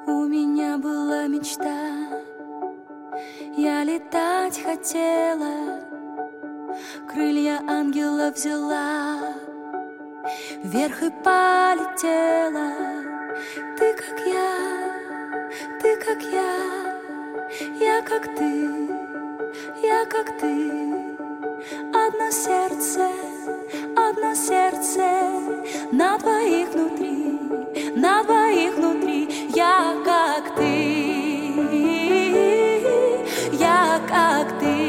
У меня была мечта, я летать хотела, крылья ангела взяла, вверх и полетела. Ты как я как ты, я как ты. Одно сердце на двоих внутри, на двоих внутри. Я как ты, я как ты,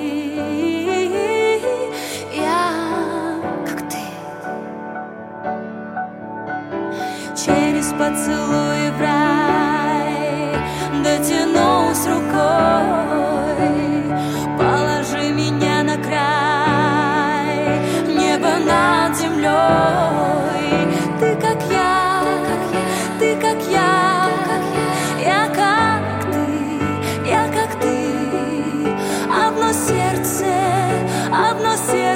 я как ты. Через поцелуй в рай дотянусь рукой, положи меня на край неба над землей. Ты как я, я как ты, я как ты. Одно сердце